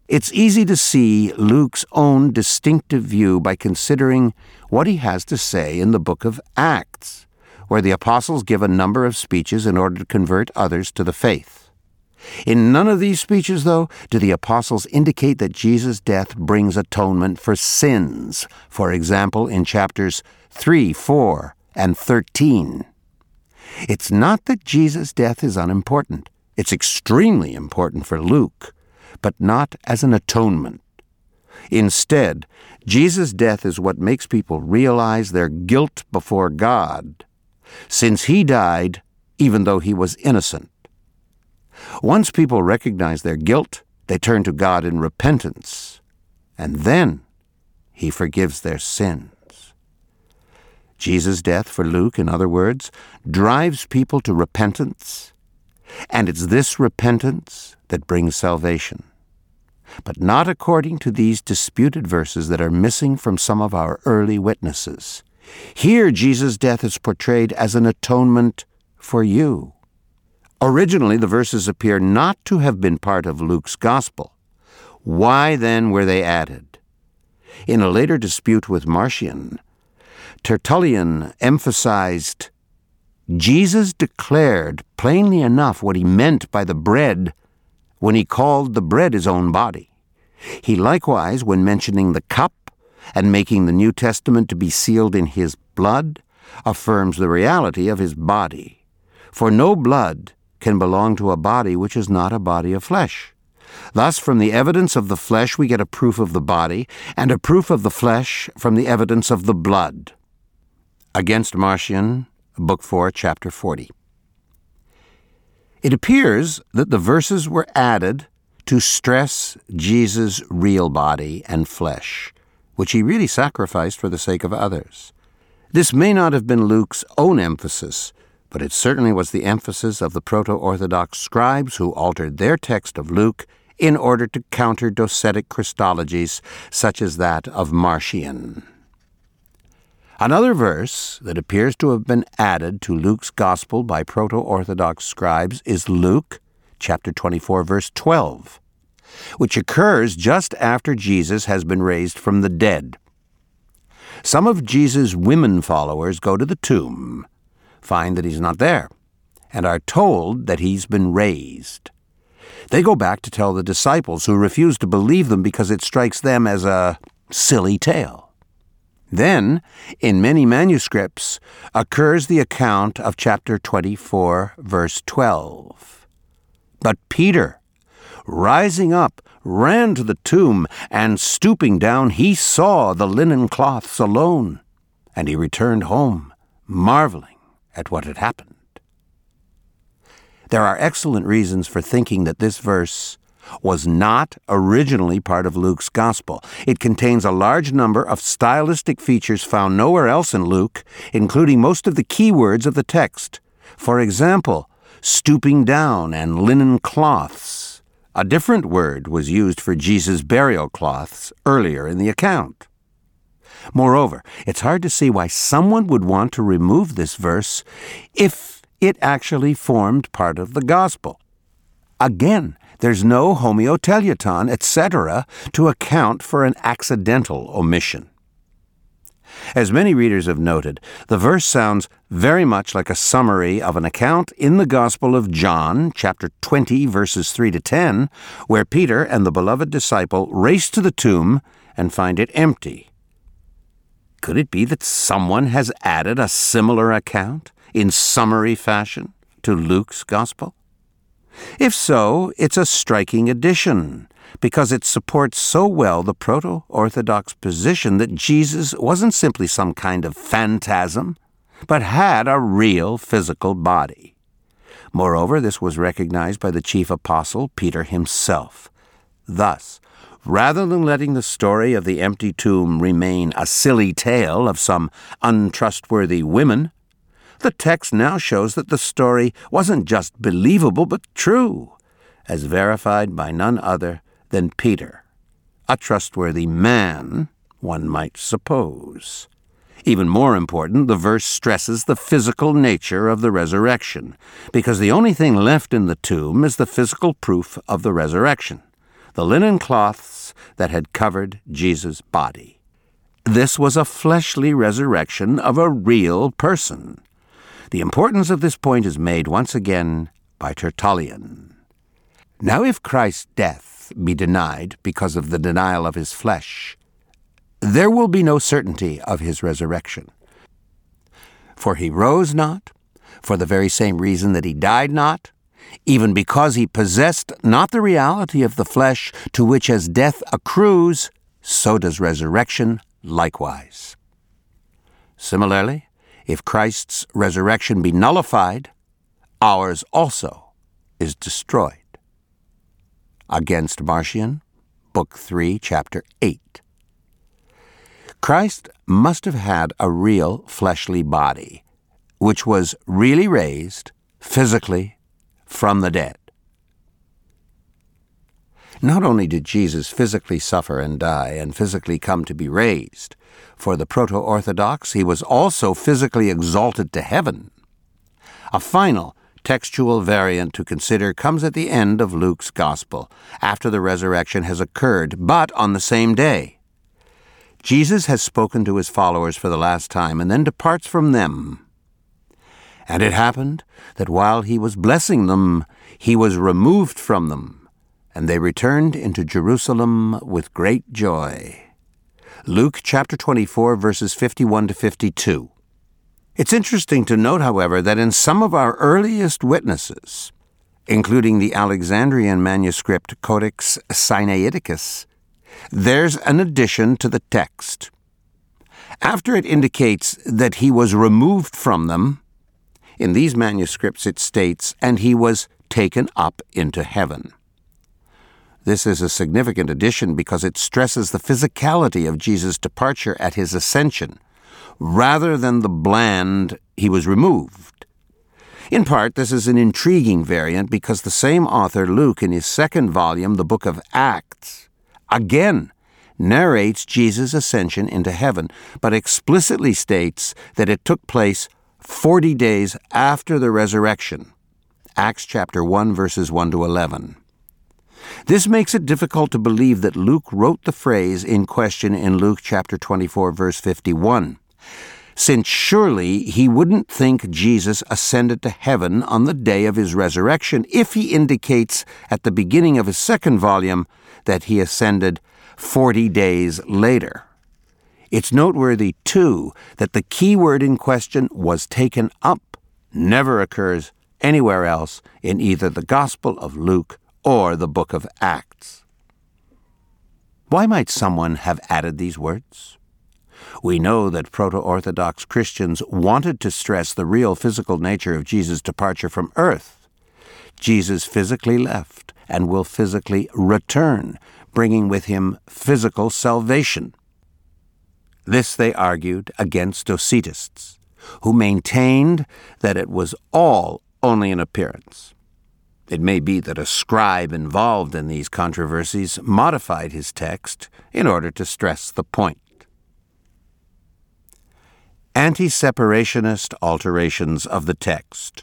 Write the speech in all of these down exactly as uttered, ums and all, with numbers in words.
It's easy to see Luke's own distinctive view by considering what he has to say in the book of Acts, where the apostles give a number of speeches in order to convert others to the faith. In none of these speeches, though, do the apostles indicate that Jesus' death brings atonement for sins, for example, in chapters three, four, and thirteen. It's not that Jesus' death is unimportant. It's extremely important for Luke, but not as an atonement. Instead, Jesus' death is what makes people realize their guilt before God, since he died even though he was innocent. Once people recognize their guilt, they turn to God in repentance, and then he forgives their sins. Jesus' death for Luke, in other words, drives people to repentance, and it's this repentance that brings salvation. But not according to these disputed verses that are missing from some of our early witnesses. Here, Jesus' death is portrayed as an atonement for you. Originally, the verses appear not to have been part of Luke's gospel. Why then were they added? In a later dispute with Marcion, Tertullian emphasized, Jesus declared plainly enough what he meant by the bread when he called the bread his own body. He likewise, when mentioning the cup and making the New Testament to be sealed in his blood, affirms the reality of his body. For no blood can belong to a body which is not a body of flesh. Thus, from the evidence of the flesh we get a proof of the body, and a proof of the flesh from the evidence of the blood. Against Marcion, Book four, Chapter forty. It appears that the verses were added to stress Jesus' real body and flesh, which he really sacrificed for the sake of others. This may not have been Luke's own emphasis, but it certainly was the emphasis of the proto-Orthodox scribes who altered their text of Luke in order to counter docetic Christologies such as that of Marcion. Another verse that appears to have been added to Luke's gospel by proto-Orthodox scribes is Luke chapter twenty-four, verse twelve, which occurs just after Jesus has been raised from the dead. Some of Jesus' women followers go to the tomb, find that he's not there, and are told that he's been raised. They go back to tell the disciples, who refuse to believe them because it strikes them as a silly tale. Then, in many manuscripts, occurs the account of chapter twenty-four, verse twelve. But Peter, rising up, ran to the tomb, and stooping down, he saw the linen cloths alone, and he returned home, marveling at what had happened. There are excellent reasons for thinking that this verse was not originally part of Luke's gospel. It contains a large number of stylistic features found nowhere else in Luke, including most of the key words of the text. For example, stooping down and linen cloths. A different word was used for Jesus' burial cloths earlier in the account. Moreover, it's hard to see why someone would want to remove this verse if it actually formed part of the gospel. Again, there's no homoteleuton, et cetera, to account for an accidental omission. As many readers have noted, the verse sounds very much like a summary of an account in the Gospel of John, chapter twenty, verses three to ten, where Peter and the beloved disciple race to the tomb and find it empty. Could it be that someone has added a similar account in summary fashion to Luke's Gospel? If so, it's a striking addition, because it supports so well the proto-Orthodox position that Jesus wasn't simply some kind of phantasm, but had a real physical body. Moreover, this was recognized by the chief apostle, Peter himself. Thus, rather than letting the story of the empty tomb remain a silly tale of some untrustworthy women, the text now shows that the story wasn't just believable but true, as verified by none other than Peter, a trustworthy man, one might suppose. Even more important, the verse stresses the physical nature of the resurrection, because the only thing left in the tomb is the physical proof of the resurrection. the linen cloths that had covered Jesus' body. This was a fleshly resurrection of a real person. The importance of this point is made once again by Tertullian. Now if Christ's death be denied because of the denial of his flesh, there will be no certainty of his resurrection. For he rose not, for the very same reason that he died not, even because he possessed not the reality of the flesh, to which as death accrues, so does resurrection likewise. Similarly, if Christ's resurrection be nullified, ours also is destroyed. Against Marcion, Book three, Chapter eight. Christ must have had a real fleshly body, which was really raised, physically, from the dead. Not only did Jesus physically suffer and die and physically come to be raised, for the proto-Orthodox he was also physically exalted to heaven. A final textual variant to consider comes at the end of Luke's Gospel, after the resurrection has occurred, but on the same day. Jesus has spoken to his followers for the last time and then departs from them. And it happened that while he was blessing them, he was removed from them, and they returned into Jerusalem with great joy. Luke chapter twenty-four, verses fifty-one to fifty-two. It's interesting to note, however, that in some of our earliest witnesses, including the Alexandrian manuscript Codex Sinaiticus, there's an addition to the text. After it indicates that he was removed from them, in these manuscripts it states, and he was taken up into heaven. This is a significant addition because it stresses the physicality of Jesus' departure at his ascension, rather than the bland he was removed. In part, this is an intriguing variant because the same author, Luke, in his second volume, the book of Acts, again narrates Jesus' ascension into heaven, but explicitly states that it took place forty days after the resurrection. Acts chapter one, verses one to eleven. This makes it difficult to believe that Luke wrote the phrase in question in Luke chapter twenty-four, verse fifty-one, since surely he wouldn't think Jesus ascended to heaven on the day of his resurrection if he indicates at the beginning of his second volume that he ascended forty days later. It's noteworthy, too, that the key word in question, was taken up, never occurs anywhere else in either the Gospel of Luke or the book of Acts. Why might someone have added these words? We know that proto-Orthodox Christians wanted to stress the real physical nature of Jesus' departure from earth. Jesus physically left and will physically return, bringing with him physical salvation. This they argued against Docetists, who maintained that it was all only an appearance. It may be that a scribe involved in these controversies modified his text in order to stress the point. Anti-separationist alterations of the text.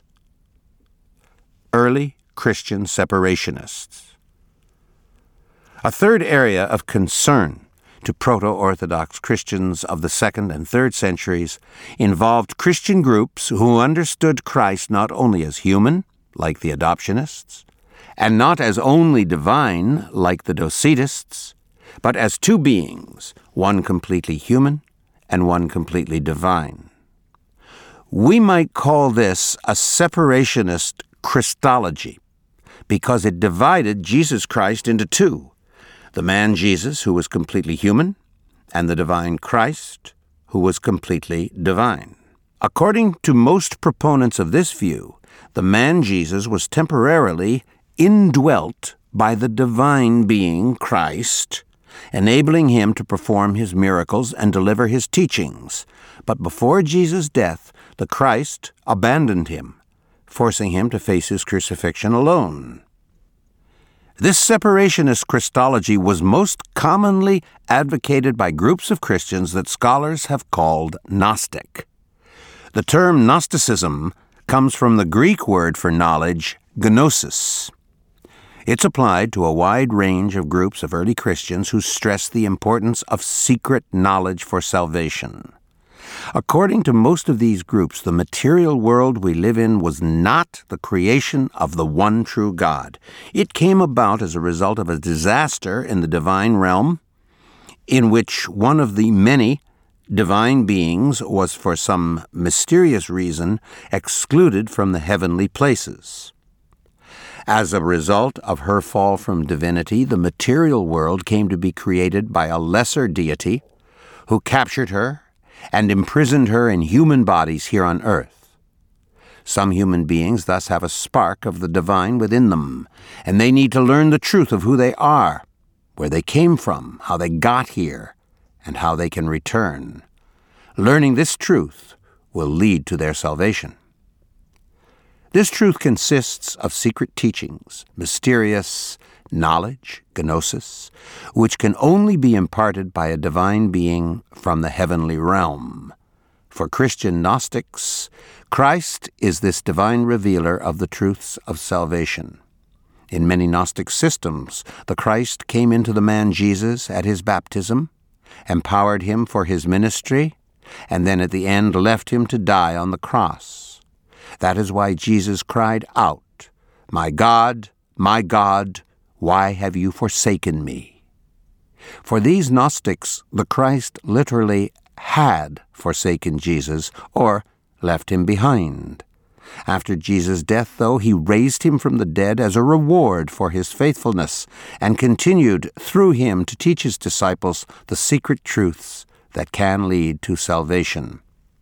Early Christian separationists. A third area of concern to proto-Orthodox Christians of the second and third centuries involved Christian groups who understood Christ not only as human, like the adoptionists, and not as only divine, like the Docetists, but as two beings, one completely human and one completely divine. We might call this a separationist Christology, because it divided Jesus Christ into two, the man Jesus, who was completely human, and the divine Christ, who was completely divine. According to most proponents of this view, the man Jesus was temporarily indwelt by the divine being Christ, enabling him to perform his miracles and deliver his teachings. But before Jesus' death, the Christ abandoned him, forcing him to face his crucifixion alone. This separationist Christology was most commonly advocated by groups of Christians that scholars have called Gnostic. The term Gnosticism comes from the Greek word for knowledge, gnosis. It's applied to a wide range of groups of early Christians who stress the importance of secret knowledge for salvation. According to most of these groups, the material world we live in was not the creation of the one true God. It came about as a result of a disaster in the divine realm, in which one of the many divine beings was for some mysterious reason excluded from the heavenly places. As a result of her fall from divinity, the material world came to be created by a lesser deity who captured her and imprisoned her in human bodies here on earth. Some human beings thus have a spark of the divine within them, and they need to learn the truth of who they are, where they came from, how they got here, and how they can return. Learning this truth will lead to their salvation. This truth consists of secret teachings, mysterious knowledge, gnosis, which can only be imparted by a divine being from the heavenly realm. For Christian Gnostics, Christ is this divine revealer of the truths of salvation. In many Gnostic systems, the Christ came into the man Jesus at his baptism, empowered him for his ministry, and then at the end left him to die on the cross. That is why Jesus cried out, "My God, my God, why have you forsaken me?" For these Gnostics, the Christ literally had forsaken Jesus, or left him behind. After Jesus' death, though, he raised him from the dead as a reward for his faithfulness, and continued through him to teach his disciples the secret truths that can lead to salvation.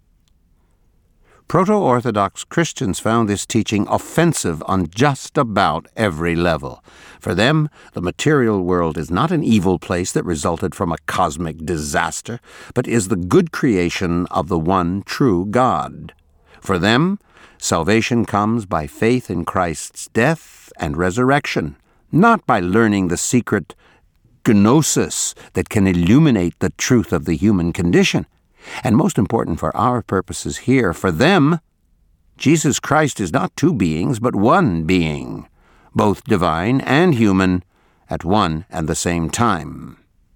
Proto-Orthodox Christians found this teaching offensive on just about every level. For them, the material world is not an evil place that resulted from a cosmic disaster, but is the good creation of the one true God. For them, salvation comes by faith in Christ's death and resurrection, not by learning the secret gnosis that can illuminate the truth of the human condition. And most important for our purposes here, for them, Jesus Christ is not two beings, but one being, both divine and human, at one and the same time.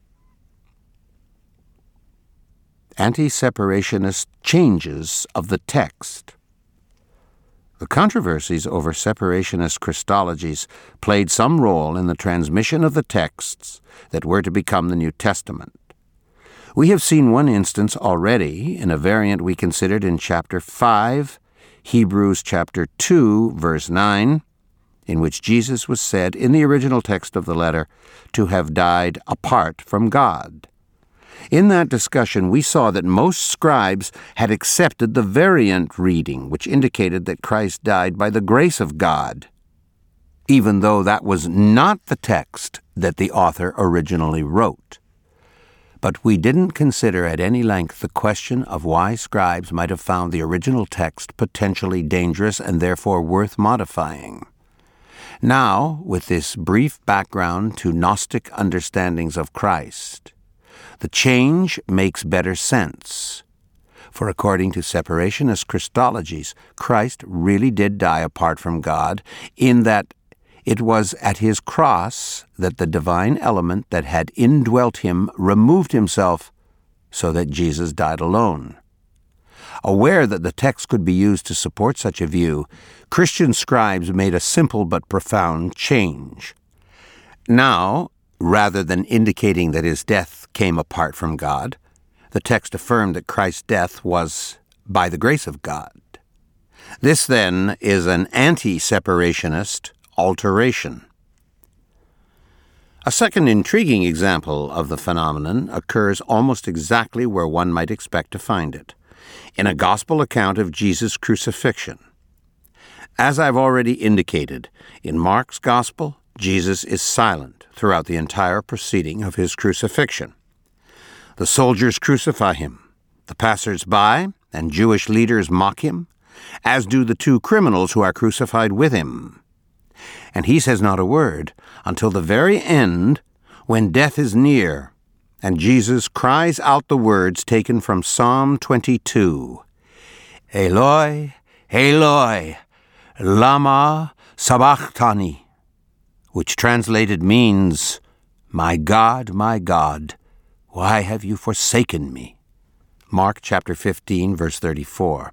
Anti-separationist changes of the text. The controversies over separationist Christologies played some role in the transmission of the texts that were to become the New Testament. We have seen one instance already in a variant we considered in chapter five, Hebrews chapter two, verse nine, in which Jesus was said in the original text of the letter to have died apart from God. In that discussion, we saw that most scribes had accepted the variant reading, which indicated that Christ died by the grace of God, even though that was not the text that the author originally wrote. But we didn't consider at any length the question of why scribes might have found the original text potentially dangerous and therefore worth modifying. Now, with this brief background to Gnostic understandings of Christ, the change makes better sense. For according to separationist Christologies, Christ really did die apart from God, in that it was at his cross that the divine element that had indwelt him removed himself so that Jesus died alone. Aware that the text could be used to support such a view, Christian scribes made a simple but profound change. Now, rather than indicating that his death came apart from God, the text affirmed that Christ's death was by the grace of God. This, then, is an anti-separationist alteration. A second intriguing example of the phenomenon occurs almost exactly where one might expect to find it, in a gospel account of Jesus' crucifixion. As I've already indicated, in Mark's gospel, Jesus is silent throughout the entire proceeding of his crucifixion. The soldiers crucify him, the passers-by and Jewish leaders mock him, as do the two criminals who are crucified with him. And he says not a word until the very end, when death is near, and Jesus cries out the words taken from Psalm twenty-two, "Eloi, Eloi, lama sabachthani," which translated means, "My God, my God, why have you forsaken me?" Mark chapter fifteen, verse thirty-four.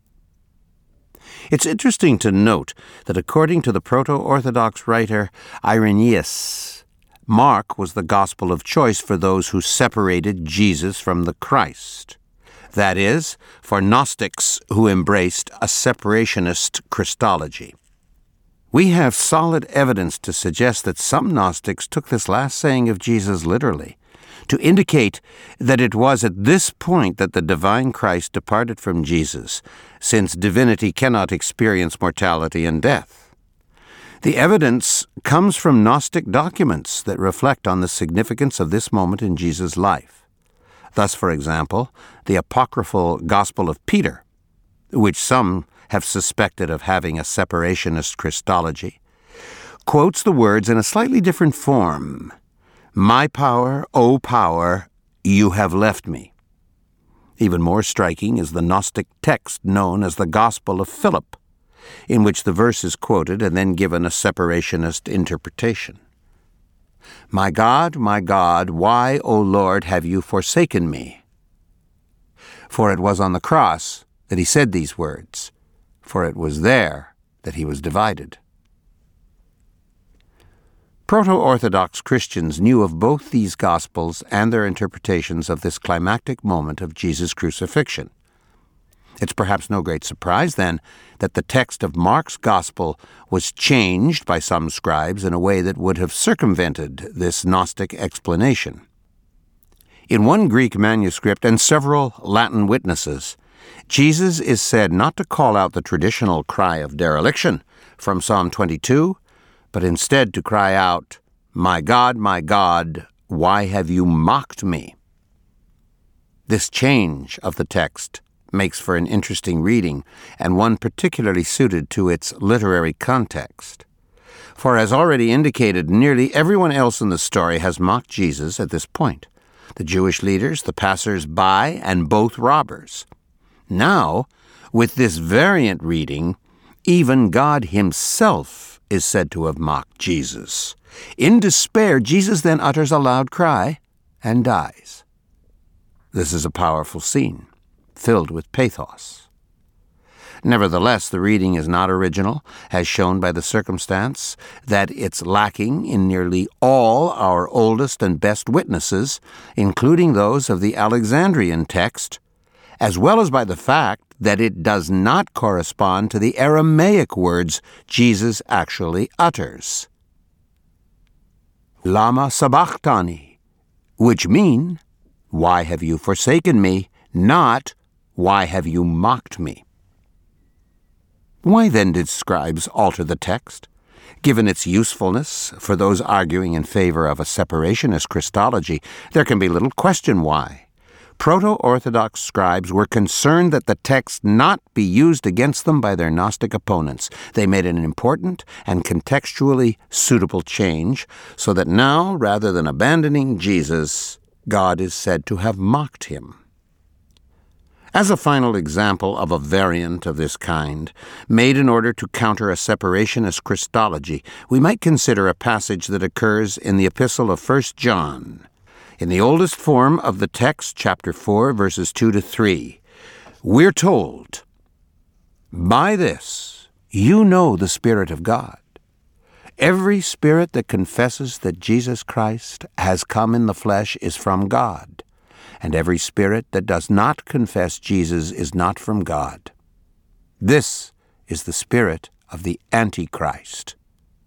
It's interesting to note that according to the Proto-Orthodox writer Irenaeus, Mark was the gospel of choice for those who separated Jesus from the Christ. That is, for Gnostics who embraced a separationist Christology. We have solid evidence to suggest that some Gnostics took this last saying of Jesus literally, to indicate that it was at this point that the divine Christ departed from Jesus, since divinity cannot experience mortality and death. The evidence comes from Gnostic documents that reflect on the significance of this moment in Jesus' life. Thus, for example, the apocryphal Gospel of Peter, which some have suspected of having a separationist Christology, quotes the words in a slightly different form. "My power, O power, you have left me." Even more striking is the Gnostic text known as the Gospel of Philip, in which the verse is quoted and then given a separationist interpretation. "My God, my God, why, O Lord, have you forsaken me?" For it was on the cross that he said these words, for it was there that he was divided. Proto-Orthodox Christians knew of both these Gospels and their interpretations of this climactic moment of Jesus' crucifixion. It's perhaps no great surprise, then, that the text of Mark's Gospel was changed by some scribes in a way that would have circumvented this Gnostic explanation. In one Greek manuscript and several Latin witnesses, Jesus is said not to call out the traditional cry of dereliction from Psalm twenty-two, but instead to cry out, "My God, my God, why have you mocked me?" This change of the text makes for an interesting reading, and one particularly suited to its literary context. For as already indicated, nearly everyone else in the story has mocked Jesus at this point. The Jewish leaders, the passers-by, and both robbers. Now, with this variant reading, even God himself is said to have mocked Jesus. In despair, Jesus then utters a loud cry and dies. This is a powerful scene, filled with pathos. Nevertheless, the reading is not original, as shown by the circumstance that it's lacking in nearly all our oldest and best witnesses, including those of the Alexandrian text, as well as by the fact that it does not correspond to the Aramaic words Jesus actually utters. Lama sabachthani, which mean, "Why have you forsaken me?" not, "Why have you mocked me?" Why then did scribes alter the text? Given its usefulness for those arguing in favor of a separationist Christology, there can be little question why. Proto-Orthodox scribes were concerned that the text not be used against them by their Gnostic opponents. They made an important and contextually suitable change, so that now, rather than abandoning Jesus, God is said to have mocked him. As a final example of a variant of this kind, made in order to counter a separationist Christology, we might consider a passage that occurs in the Epistle of First John. In the oldest form of the text, chapter four, verses two to three, we're told, "By this you know the Spirit of God. Every spirit that confesses that Jesus Christ has come in the flesh is from God, and every spirit that does not confess Jesus is not from God. This is the spirit of the Antichrist."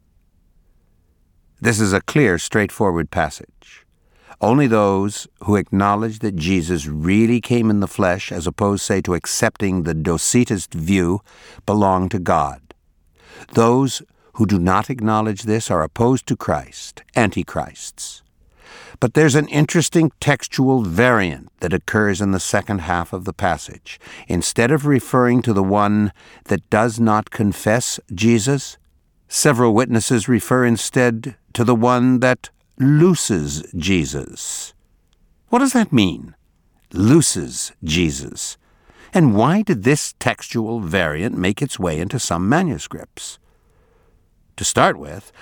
This is a clear, straightforward passage. Only those who acknowledge that Jesus really came in the flesh, as opposed, say, to accepting the Docetist view, belong to God. Those who do not acknowledge this are opposed to Christ, antichrists. But there's an interesting textual variant that occurs in the second half of the passage. Instead of referring to the one that does not confess Jesus, several witnesses refer instead to the one that looses Jesus. What does that mean? Looses Jesus. And why did this textual variant make its way into some manuscripts? To start with,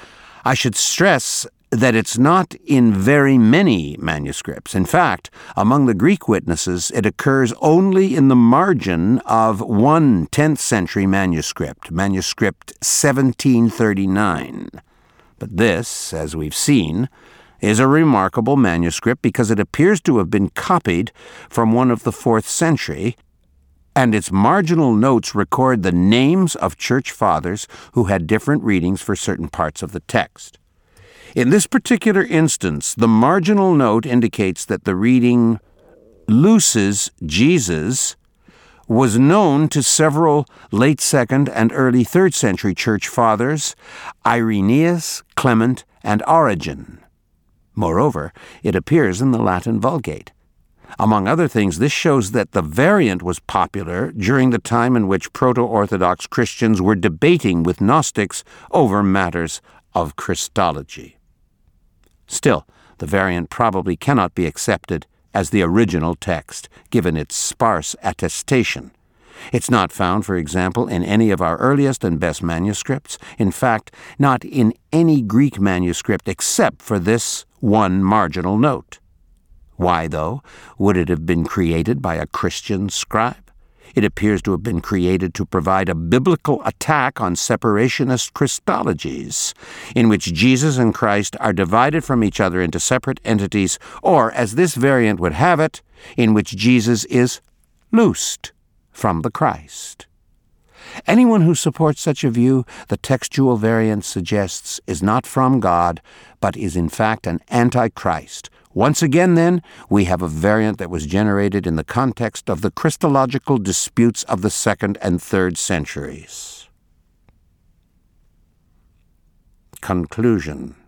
I should stress that it's not in very many manuscripts. In fact, among the Greek witnesses, it occurs only in the margin of one tenth century manuscript, manuscript seventeen thirty-nine. But this, as we've seen, is a remarkable manuscript because it appears to have been copied from one of the fourth century, and its marginal notes record the names of church fathers who had different readings for certain parts of the text. In this particular instance, the marginal note indicates that the reading "looses Jesus" was known to several late second and early third century church fathers, Irenaeus, Clement, and Origen. Moreover, it appears in the Latin Vulgate. Among other things, this shows that the variant was popular during the time in which proto-Orthodox Christians were debating with Gnostics over matters of Christology. Still, the variant probably cannot be accepted as the original text, given its sparse attestation. It's not found, for example, in any of our earliest and best manuscripts. In fact, not in any Greek manuscript except for this one marginal note. Why, though, would it have been created by a Christian scribe? It appears to have been created to provide a biblical attack on separationist Christologies, in which Jesus and Christ are divided from each other into separate entities, or, as this variant would have it, in which Jesus is loosed from the Christ. Anyone who supports such a view, the textual variant suggests, is not from God, but is in fact an antichrist. Once again, then, we have a variant that was generated in the context of the Christological disputes of the second and third centuries. Conclusion.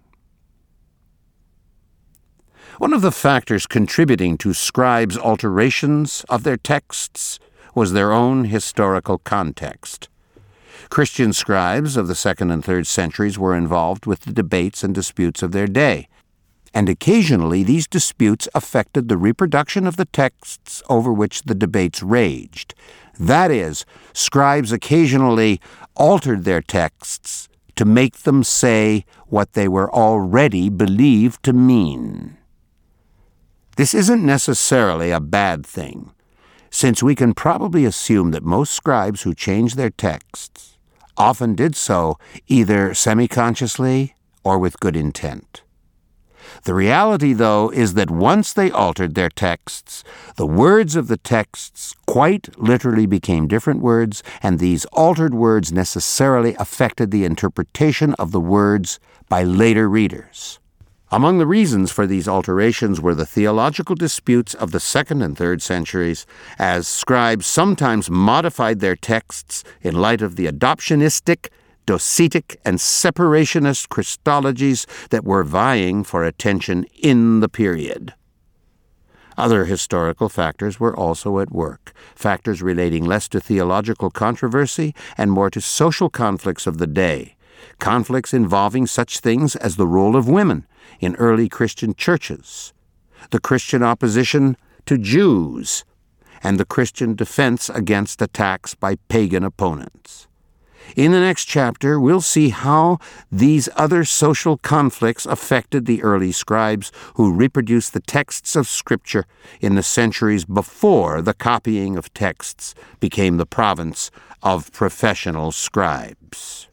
One of the factors contributing to scribes' alterations of their texts was their own historical context. Christian scribes of the second and third centuries were involved with the debates and disputes of their day, and occasionally these disputes affected the reproduction of the texts over which the debates raged. That is, scribes occasionally altered their texts to make them say what they were already believed to mean. This isn't necessarily a bad thing, since we can probably assume that most scribes who changed their texts often did so either semi-consciously or with good intent. The reality, though, is that once they altered their texts, the words of the texts quite literally became different words, and these altered words necessarily affected the interpretation of the words by later readers. Among the reasons for these alterations were the theological disputes of the second and third centuries, as scribes sometimes modified their texts in light of the adoptionistic, Docetic, and separationist Christologies that were vying for attention in the period. Other historical factors were also at work, factors relating less to theological controversy and more to social conflicts of the day, conflicts involving such things as the role of women in early Christian churches, the Christian opposition to Jews, and the Christian defense against attacks by pagan opponents. In the next chapter, we'll see how these other social conflicts affected the early scribes who reproduced the texts of Scripture in the centuries before the copying of texts became the province of professional scribes.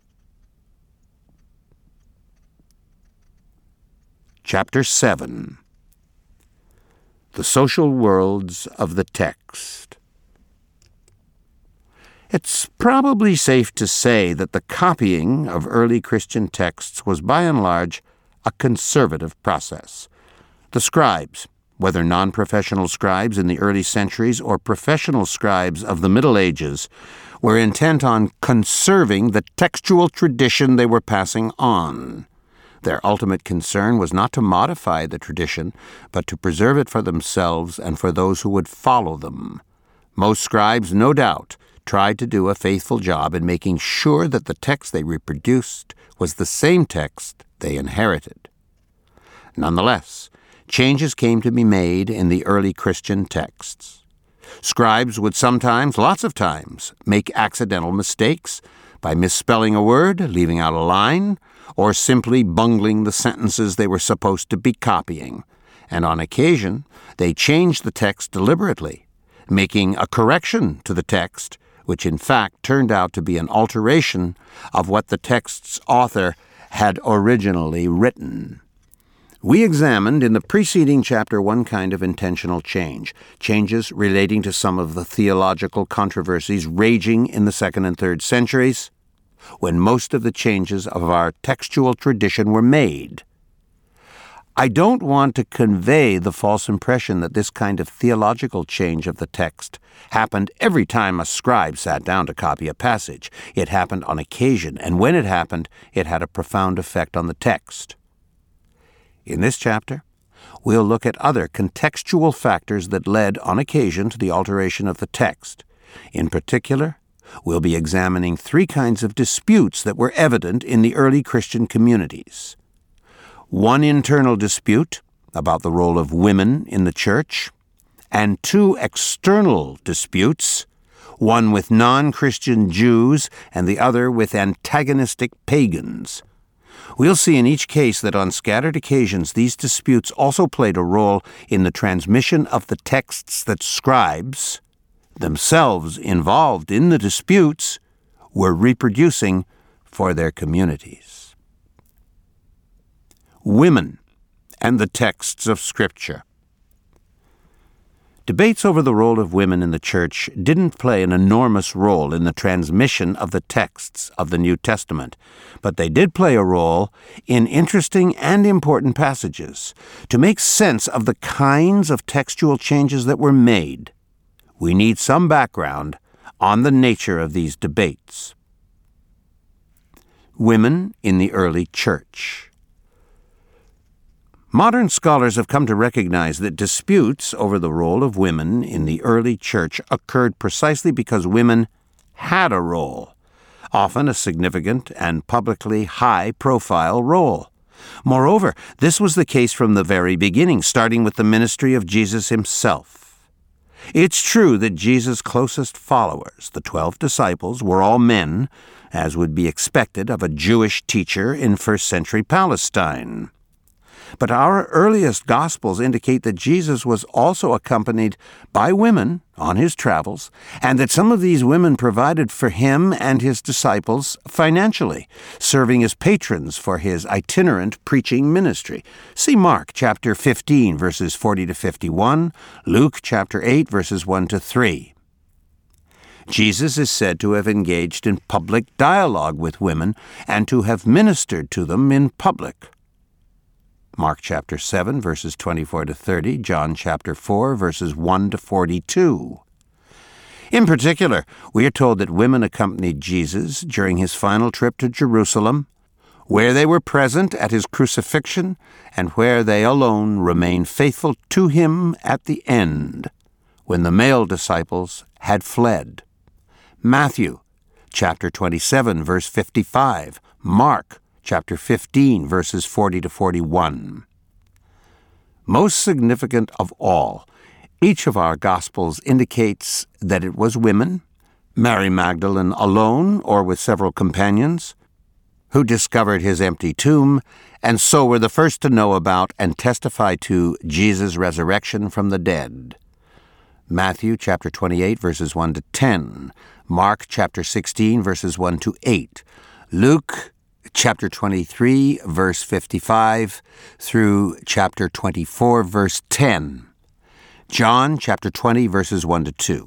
Chapter seven. The Social Worlds of the Text. It's probably safe to say that the copying of early Christian texts was by and large a conservative process. The scribes, whether non-professional scribes in the early centuries or professional scribes of the Middle Ages, were intent on conserving the textual tradition they were passing on. Their ultimate concern was not to modify the tradition, but to preserve it for themselves and for those who would follow them. Most scribes, no doubt, tried to do a faithful job in making sure that the text they reproduced was the same text they inherited. Nonetheless, changes came to be made in the early Christian texts. Scribes would sometimes, lots of times, make accidental mistakes by misspelling a word, leaving out a line, or simply bungling the sentences they were supposed to be copying, and on occasion they changed the text deliberately, making a correction to the text, which in fact turned out to be an alteration of what the text's author had originally written. We examined in the preceding chapter one kind of intentional change, changes relating to some of the theological controversies raging in the second and third centuries, when most of the changes of our textual tradition were made. I don't want to convey the false impression that this kind of theological change of the text happened every time a scribe sat down to copy a passage. It happened on occasion, and when it happened, it had a profound effect on the text. In this chapter, we'll look at other contextual factors that led, on occasion, to the alteration of the text. In particular, we'll be examining three kinds of disputes that were evident in the early Christian communities. One internal dispute about the role of women in the church, and two external disputes, one with non-Christian Jews and the other with antagonistic pagans. We'll see in each case that on scattered occasions these disputes also played a role in the transmission of the texts that scribes, themselves involved in the disputes, were reproducing for their communities. Women and the texts of Scripture. Debates over the role of women in the church didn't play an enormous role in the transmission of the texts of the New Testament, but they did play a role in interesting and important passages. To make sense of the kinds of textual changes that were made, we need some background on the nature of these debates. Women in the early church. Modern scholars have come to recognize that disputes over the role of women in the early church occurred precisely because women had a role, often a significant and publicly high-profile role. Moreover, this was the case from the very beginning, starting with the ministry of Jesus himself. It's true that Jesus' closest followers, the twelve disciples, were all men, as would be expected of a Jewish teacher in first-century Palestine. But our earliest Gospels indicate that Jesus was also accompanied by women on his travels, and that some of these women provided for him and his disciples financially, serving as patrons for his itinerant preaching ministry. See Mark chapter fifteen, verses forty to fifty-one, Luke chapter eight, verses one to three. Jesus is said to have engaged in public dialogue with women and to have ministered to them in public. Mark chapter seven, verses twenty-four to thirty, John chapter four, verses one to forty-two. In particular, we are told that women accompanied Jesus during his final trip to Jerusalem, where they were present at his crucifixion and where they alone remained faithful to him at the end, when the male disciples had fled. Matthew chapter twenty-seven, verse fifty-five, Mark chapter fifteen, verses forty to forty-one. Most significant of all, each of our Gospels indicates that it was women, Mary Magdalene alone or with several companions, who discovered his empty tomb and so were the first to know about and testify to Jesus' resurrection from the dead. Matthew chapter twenty-eight, verses one to ten, Mark chapter sixteen, verses one to eight, Luke chapter twenty-three, verse fifty-five, through chapter twenty-four, verse ten. John chapter twenty, verses one to two.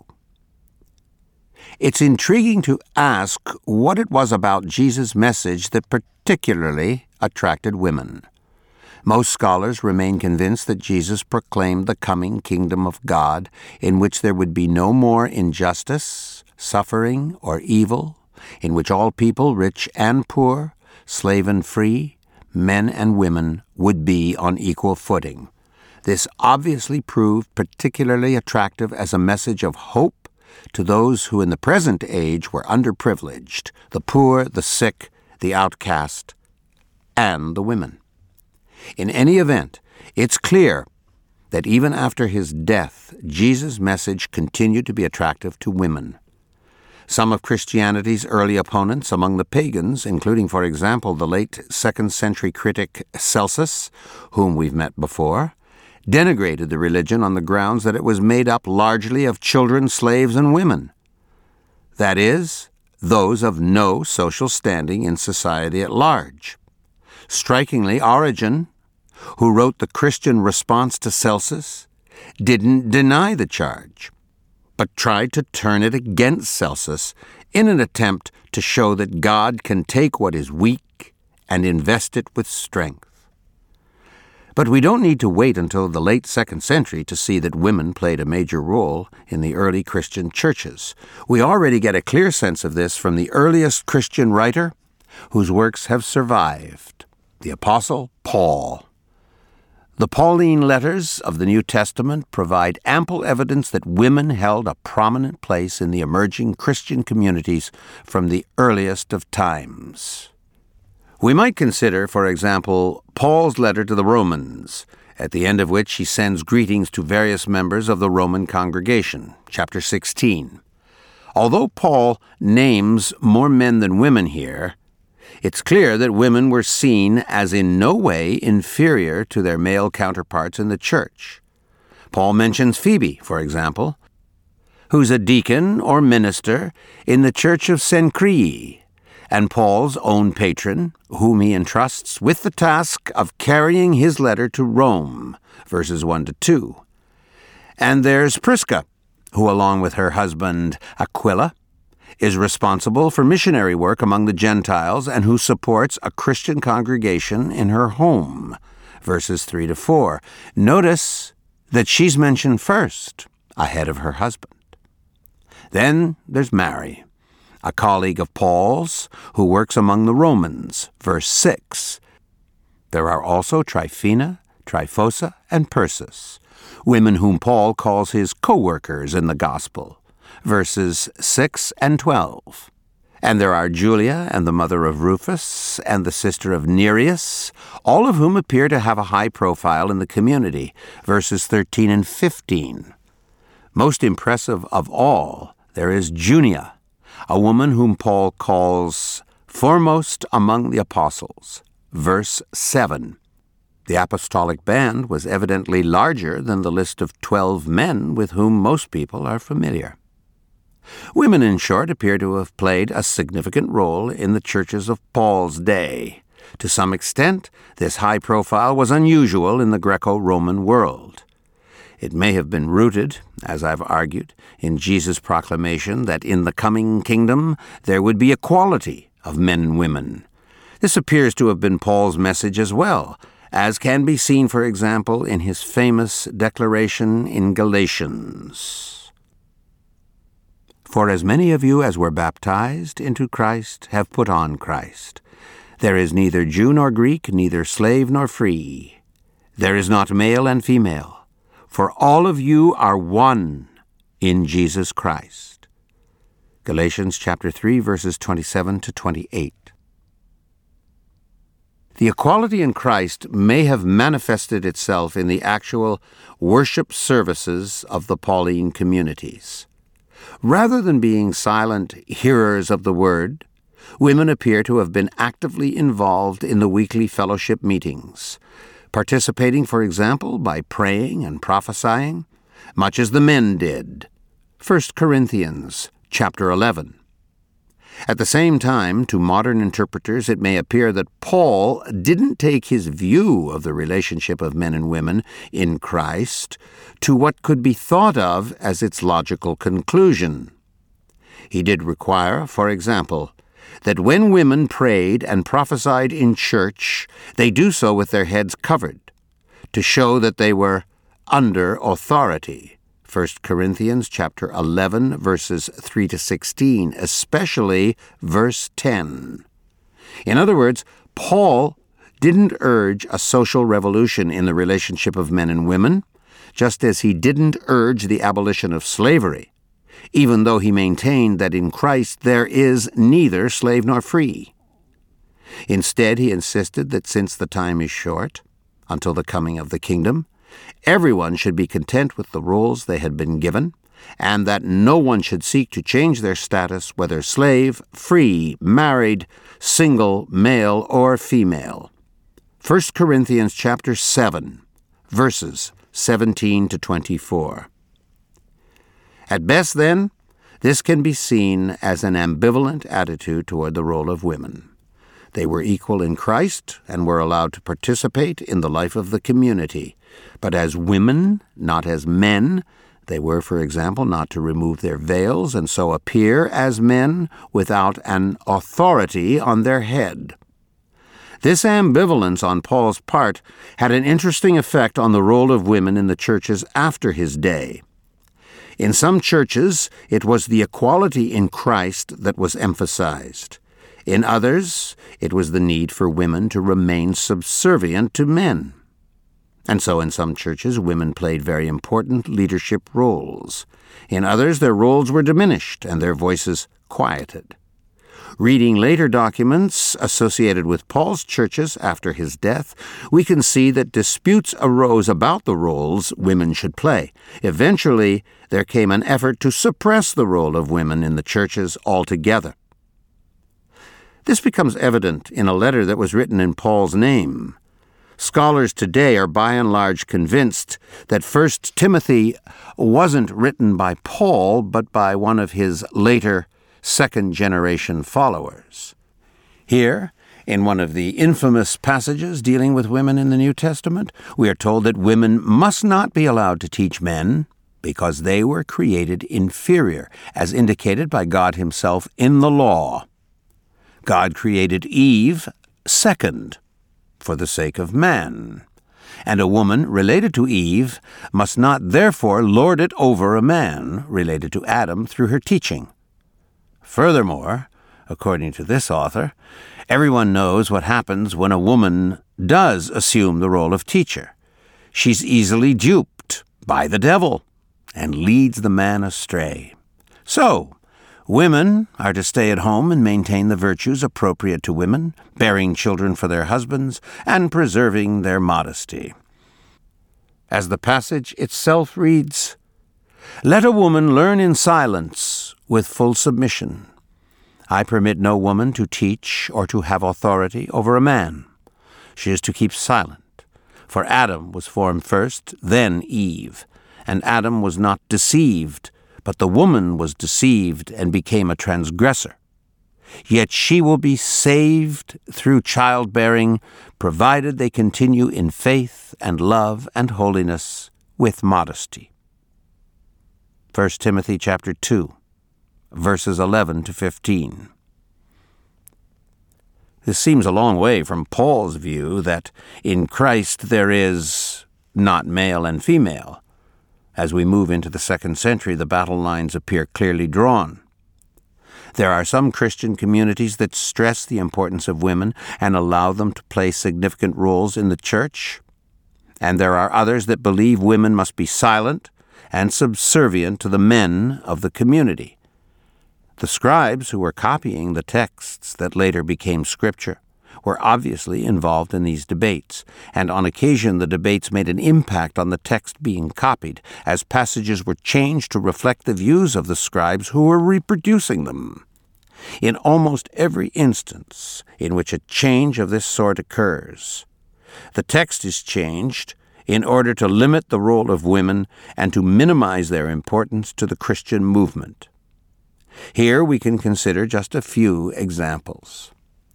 It's intriguing to ask what it was about Jesus' message that particularly attracted women. Most scholars remain convinced that Jesus proclaimed the coming kingdom of God, in which there would be no more injustice, suffering, or evil, in which all people, rich and poor, slave and free, men and women, would be on equal footing. This obviously proved particularly attractive as a message of hope to those who in the present age were underprivileged, the poor, the sick, the outcast, and the women. In any event, it's clear that even after his death, Jesus' message continued to be attractive to women. Some of Christianity's early opponents among the pagans, including, for example, the late second century critic Celsus, whom we've met before, denigrated the religion on the grounds that it was made up largely of children, slaves, and women. That is, those of no social standing in society at large. Strikingly, Origen, who wrote the Christian response to Celsus, didn't deny the charge, but tried to turn it against Celsus in an attempt to show that God can take what is weak and invest it with strength. But we don't need to wait until the late second century to see that women played a major role in the early Christian churches. We already get a clear sense of this from the earliest Christian writer whose works have survived, the Apostle Paul. The Pauline letters of the New Testament provide ample evidence that women held a prominent place in the emerging Christian communities from the earliest of times. We might consider, for example, Paul's letter to the Romans, at the end of which he sends greetings to various members of the Roman congregation, chapter sixteen. Although Paul names more men than women here, it's clear that women were seen as in no way inferior to their male counterparts in the church. Paul mentions Phoebe, for example, who's a deacon or minister in the church of Cenchreae, and Paul's own patron, whom he entrusts with the task of carrying his letter to Rome, verses one to two. And there's Prisca, who, along with her husband Aquila, is responsible for missionary work among the Gentiles and who supports a Christian congregation in her home, verses three to four. Notice that she's mentioned first, ahead of her husband. Then there's Mary, a colleague of Paul's who works among the Romans, verse six. There are also Tryphena, Tryphosa, and Persis, women whom Paul calls his co-workers in the gospel, verses six and twelve. And there are Julia and the mother of Rufus and the sister of Nereus, all of whom appear to have a high profile in the community, verses thirteen and fifteen. Most impressive of all, there is Junia, a woman whom Paul calls foremost among the apostles, verse seven. The apostolic band was evidently larger than the list of twelve men with whom most people are familiar. Women, in short, appear to have played a significant role in the churches of Paul's day. To some extent, this high profile was unusual in the Greco-Roman world. It may have been rooted, as I've argued, in Jesus' proclamation that in the coming kingdom there would be equality of men and women. This appears to have been Paul's message as well, as can be seen, for example, in his famous declaration in Galatians. For as many of you as were baptized into Christ have put on Christ. There is neither Jew nor Greek, neither slave nor free. There is not male and female, for all of you are one in Jesus Christ. Galatians chapter three, verses twenty-seven to twenty-eight. The equality in Christ may have manifested itself in the actual worship services of the Pauline communities. Rather than being silent hearers of the word, women appear to have been actively involved in the weekly fellowship meetings, participating, for example, by praying and prophesying, much as the men did. First Corinthians chapter eleven. At the same time, to modern interpreters, it may appear that Paul didn't take his view of the relationship of men and women in Christ to what could be thought of as its logical conclusion. He did require, for example, that when women prayed and prophesied in church, they do so with their heads covered, to show that they were under authority. First Corinthians chapter eleven, verses three to sixteen, especially verse ten. In other words, Paul didn't urge a social revolution in the relationship of men and women, just as he didn't urge the abolition of slavery, even though he maintained that in Christ there is neither slave nor free. Instead, he insisted that since the time is short, until the coming of the kingdom, everyone should be content with the roles they had been given, and that no one should seek to change their status, whether slave, free, married, single, male, or female. First Corinthians chapter seven, verses seventeen to twenty-four. At best, then, this can be seen as an ambivalent attitude toward the role of women. They were equal in Christ and were allowed to participate in the life of the community. But as women, not as men, they were, for example, not to remove their veils and so appear as men without an authority on their head. This ambivalence on Paul's part had an interesting effect on the role of women in the churches after his day. In some churches, it was the equality in Christ that was emphasized. In others, it was the need for women to remain subservient to men. And so in some churches, women played very important leadership roles. In others, their roles were diminished and their voices quieted. Reading later documents associated with Paul's churches after his death, we can see that disputes arose about the roles women should play. Eventually, there came an effort to suppress the role of women in the churches altogether. This becomes evident in a letter that was written in Paul's name. Scholars today are by and large convinced that First Timothy wasn't written by Paul, but by one of his later second-generation followers. Here, in one of the infamous passages dealing with women in the New Testament, we are told that women must not be allowed to teach men because they were created inferior, as indicated by God himself in the law. God created Eve second for the sake of man, and a woman related to Eve must not therefore lord it over a man related to Adam through her teaching. Furthermore, according to this author, everyone knows what happens when a woman does assume the role of teacher. She's easily duped by the devil and leads the man astray. So, women are to stay at home and maintain the virtues appropriate to women, bearing children for their husbands, and preserving their modesty. As the passage itself reads, "Let a woman learn in silence with full submission. I permit no woman to teach or to have authority over a man. She is to keep silent. For Adam was formed first, then Eve, and Adam was not deceived, but the woman was deceived and became a transgressor. Yet she will be saved through childbearing, provided they continue in faith and love and holiness with modesty." First Timothy chapter two, verses eleven to fifteen. This seems a long way from Paul's view that in Christ there is not male and female. As we move into the second century, the battle lines appear clearly drawn. There are some Christian communities that stress the importance of women and allow them to play significant roles in the church, and there are others that believe women must be silent and subservient to the men of the community. The scribes who were copying the texts that later became Scripture were obviously involved in these debates, and on occasion the debates made an impact on the text being copied, as passages were changed to reflect the views of the scribes who were reproducing them. In almost every instance in which a change of this sort occurs, the text is changed in order to limit the role of women and to minimize their importance to the Christian movement. Here we can consider just a few examples.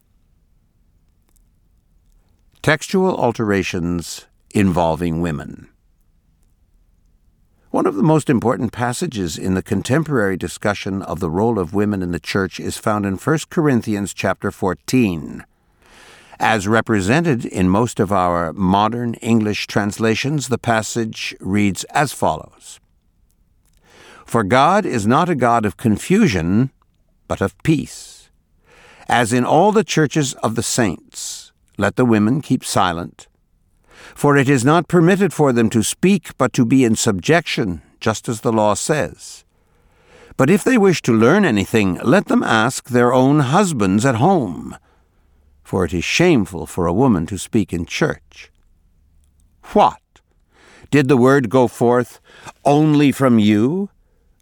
Textual alterations involving women. One of the most important passages in the contemporary discussion of the role of women in the church is found in First Corinthians chapter fourteen. As represented in most of our modern English translations, the passage reads as follows: "For God is not a God of confusion, but of peace. As in all the churches of the saints, let the women keep silent. For it is not permitted for them to speak, but to be in subjection, just as the law says. But if they wish to learn anything, let them ask their own husbands at home. For it is shameful for a woman to speak in church. What? Did the word go forth only from you?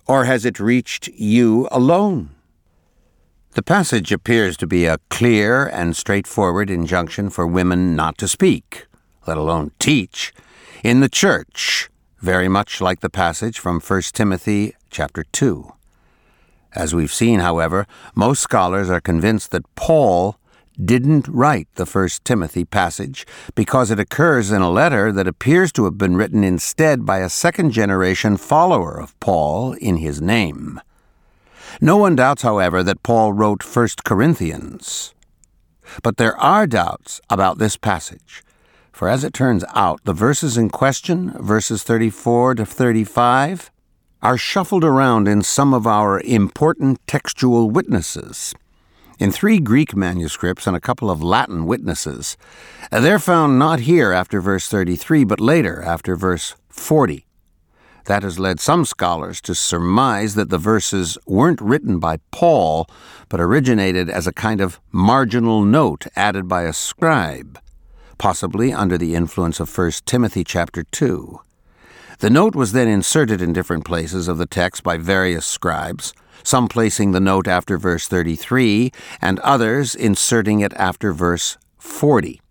Or has it reached you alone? The passage appears to be a clear and straightforward injunction for women not to speak, let alone teach, in the church, very much like the passage from First Timothy chapter two. As we've seen, however, most scholars are convinced that Paul didn't write the First Timothy passage because it occurs in a letter that appears to have been written instead by a second-generation follower of Paul in his name. No one doubts, however, that Paul wrote First Corinthians. But there are doubts about this passage, for as it turns out, the verses in question, verses thirty-four to thirty-five, are shuffled around in some of our important textual witnesses. In three Greek manuscripts and a couple of Latin witnesses, they're found not here after verse thirty-three, but later after verse forty. That has led some scholars to surmise that the verses weren't written by Paul, but originated as a kind of marginal note added by a scribe, possibly under the influence of First Timothy chapter two. The note was then inserted in different places of the text by various scribes, some placing the note after verse thirty-three, and others inserting it after verse forty.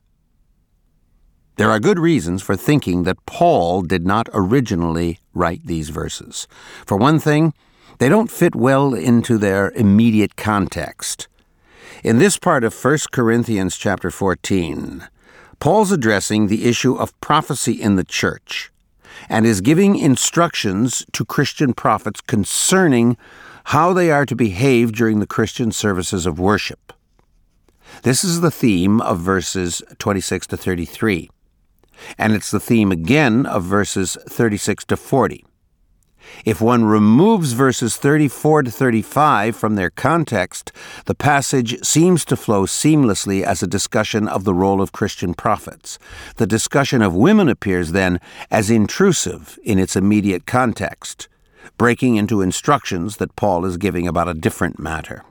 There are good reasons for thinking that Paul did not originally write these verses. For one thing, they don't fit well into their immediate context. In this part of First Corinthians chapter fourteen, Paul's addressing the issue of prophecy in the church and is giving instructions to Christian prophets concerning how they are to behave during the Christian services of worship. This is the theme of verses twenty-six to thirty-three. And it's the theme again of verses thirty-six to forty. If one removes verses thirty-four to thirty-five from their context, the passage seems to flow seamlessly as a discussion of the role of Christian prophets. The discussion of women appears then as intrusive in its immediate context, breaking into instructions that Paul is giving about a different matter.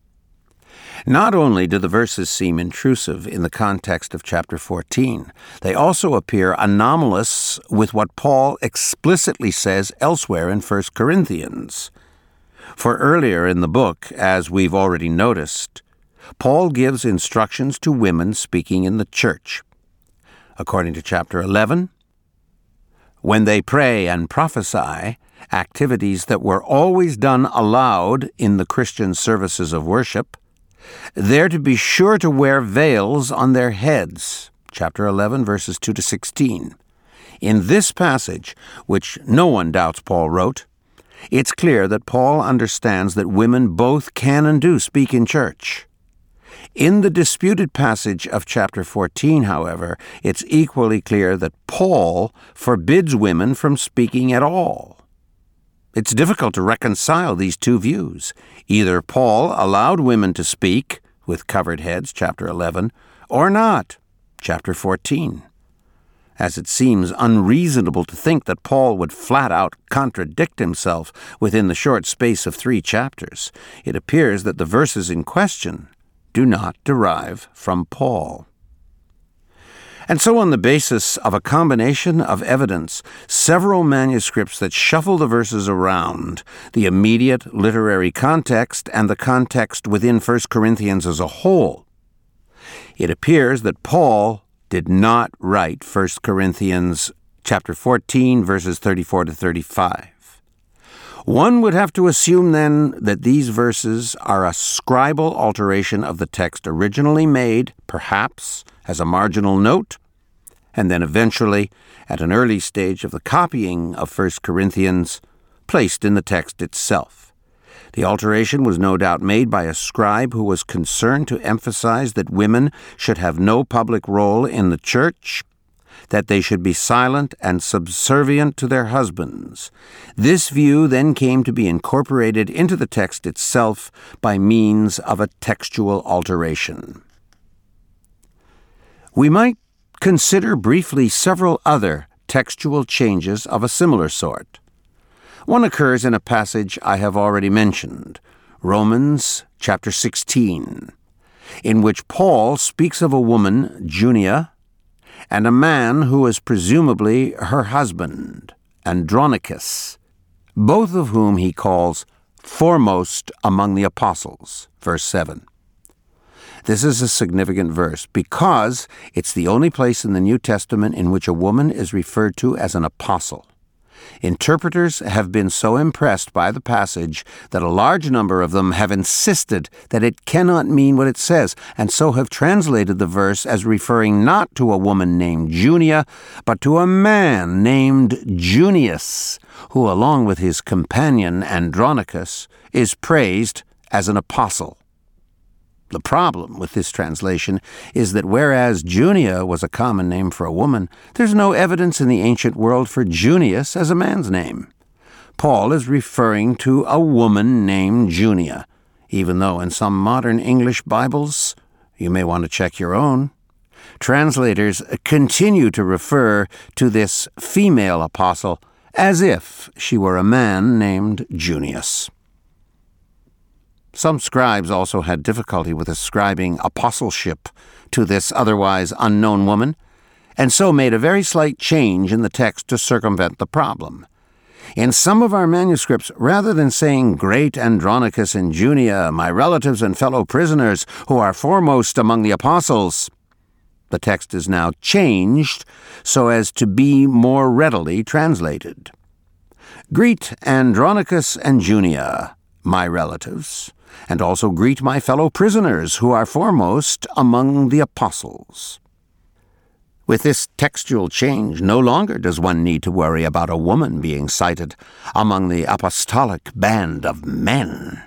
Not only do the verses seem intrusive in the context of chapter fourteen, they also appear anomalous with what Paul explicitly says elsewhere in First Corinthians. For earlier in the book, as we've already noticed, Paul gives instructions to women speaking in the church. According to chapter eleven, when they pray and prophesy, activities that were always done aloud in the Christian services of worship, they're to be sure to wear veils on their heads. Chapter eleven, verses two to sixteen. In this passage, which no one doubts Paul wrote, it's clear that Paul understands that women both can and do speak in church. In the disputed passage of chapter fourteen, however, it's equally clear that Paul forbids women from speaking at all. It's difficult to reconcile these two views. Either Paul allowed women to speak, with covered heads, chapter eleven, or not, chapter fourteen. As it seems unreasonable to think that Paul would flat out contradict himself within the short space of three chapters, it appears that the verses in question do not derive from Paul. And so on the basis of a combination of evidence, several manuscripts that shuffle the verses around, the immediate literary context and the context within First Corinthians as a whole, it appears that Paul did not write First Corinthians chapter fourteen, verses thirty-four to thirty-five. One would have to assume then that these verses are a scribal alteration of the text originally made, perhaps, as a marginal note, and then eventually, at an early stage of the copying of First Corinthians, placed in the text itself. The alteration was no doubt made by a scribe who was concerned to emphasize that women should have no public role in the church, that they should be silent and subservient to their husbands. This view then came to be incorporated into the text itself by means of a textual alteration. We might consider briefly several other textual changes of a similar sort. One occurs in a passage I have already mentioned, Romans chapter sixteen, in which Paul speaks of a woman, Junia, and a man who is presumably her husband, Andronicus, both of whom he calls foremost among the apostles, verse seven. This is a significant verse because it's the only place in the New Testament in which a woman is referred to as an apostle. Interpreters have been so impressed by the passage that a large number of them have insisted that it cannot mean what it says, and so have translated the verse as referring not to a woman named Junia, but to a man named Junius, who, along with his companion Andronicus, is praised as an apostle. The problem with this translation is that whereas Junia was a common name for a woman, there's no evidence in the ancient world for Junius as a man's name. Paul is referring to a woman named Junia, even though in some modern English Bibles, you may want to check your own, translators continue to refer to this female apostle as if she were a man named Junius. Some scribes also had difficulty with ascribing apostleship to this otherwise unknown woman, and so made a very slight change in the text to circumvent the problem. In some of our manuscripts, rather than saying, "Great Andronicus and Junia, my relatives and fellow prisoners, who are foremost among the apostles," the text is now changed so as to be more readily translated. "Greet Andronicus and Junia, my relatives, and also greet my fellow prisoners who are foremost among the apostles." With this textual change, no longer does one need to worry about a woman being cited among the apostolic band of men.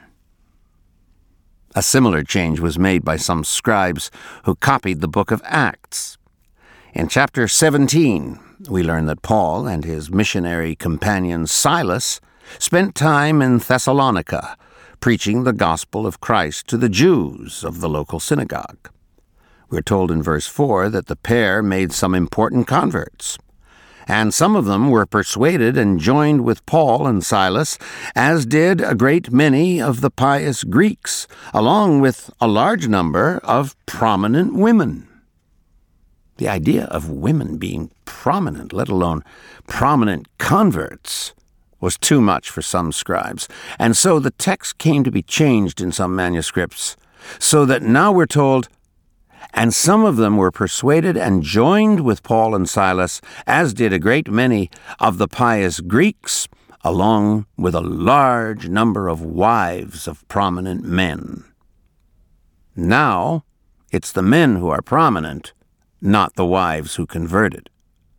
A similar change was made by some scribes who copied the book of Acts. In chapter seventeen, we learn that Paul and his missionary companion Silas spent time in Thessalonica, preaching the gospel of Christ to the Jews of the local synagogue. We're told in verse four that the pair made some important converts, and some of them were persuaded and joined with Paul and Silas, as did a great many of the pious Greeks, along with a large number of prominent women. The idea of women being prominent, let alone prominent converts, was too much for some scribes, and so the text came to be changed in some manuscripts, so that now we're told, "And some of them were persuaded and joined with Paul and Silas, as did a great many of the pious Greeks, along with a large number of wives of prominent men." Now, it's the men who are prominent, not the wives who converted.